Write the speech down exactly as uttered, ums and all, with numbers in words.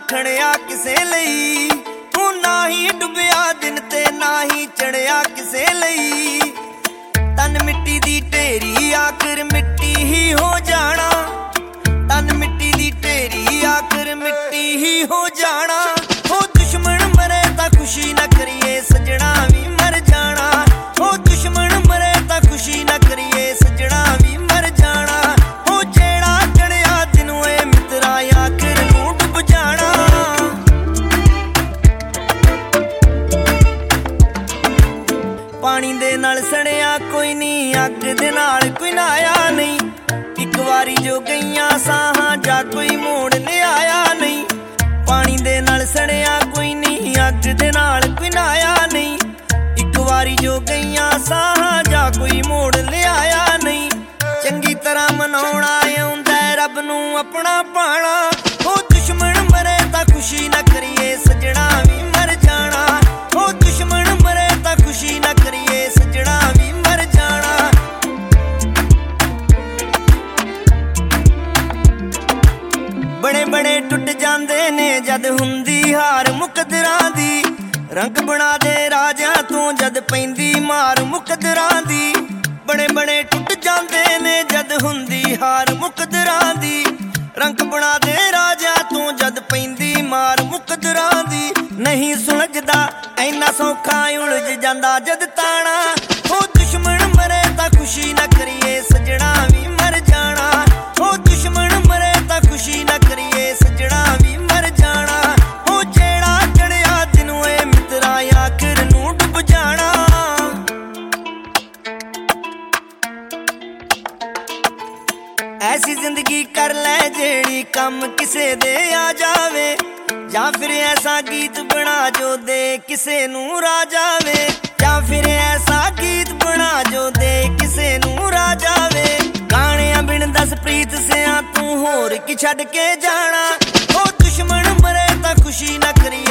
खड़िया किसे लई, तू ना ही डुबिया दिन ते ना ही चढ़िया किसे लई। तन मिट्टी दी ढेरी आखिर मिट्टी ही हो जाना, तन मिट्टी दी ढेरी आखिर मिट्टी ही हो जाना। हो दुश्मन मरे ता खुशी न करिए सजना भी मर जाना, हो दुश्मन मरे ता खुशी न करिए सजना भी मर जाना। हो जेड़ा चढ़िया दिन होए मित्रा आखिर नूं डुब जाना। पानी दे नाल सड़िया कोई नहीं, अग दे नाल कोई नहाया नहीं। एक वारी जो गईयां साहां जा कोई मोड़ ले आया नहीं। पानी दे नाल सड़िया कोई नहीं, अग दे नाल कोई नहाया नहीं। एक वारी जो गईयां साहां जा कोई मोड़ ले आया नहीं। चंगी तरह मनाउणा आउंदा रब नूं अपना पाना। हो दुश्मन मरे तां खुशी न करिए सजना भी मर जाना, हो दुश्मन मरे तां खुशी न करिए सजना भी मर जाना। बड़े बड़े टुट जांदे ने जद हुंदी हार मुकदरां दी। रंग बना दे राजा तू जद पैंदी मार मुकदरां दी। बड़े बड़े टुट जांदे ने जद हुंदी हार मुकदरां दी। रंग बना दे राजा तू जद पैंदी मार मुकदरां दी। नहीं सुलझदा ऐना सौखा उलझ जांदा जद ताना। हो दुश्मन मरे तां खुशी न करिए सजना भी मर जाना, हो दुश्मन मरे तां खुशी न करिए सजना भी मर जाना। हो जेड़ा चढ़िया दिन होए मित्रा आखिर नूं डुब जाना। ऐसी जिंदगी कर ले जेड़ी कम किसे दे आ जावे, ਜਾਂ फिर ऐसा गीत बना जो दे किसे नूं रा जावे। ਜਾਂ फिर ऐसा गीत बना जो दे किसे नूं रा जावे। गाणियां बिन दस प्रीत सिया तू होर की छड़ के जाना। हो दुश्मन मरे तां खुशी न करी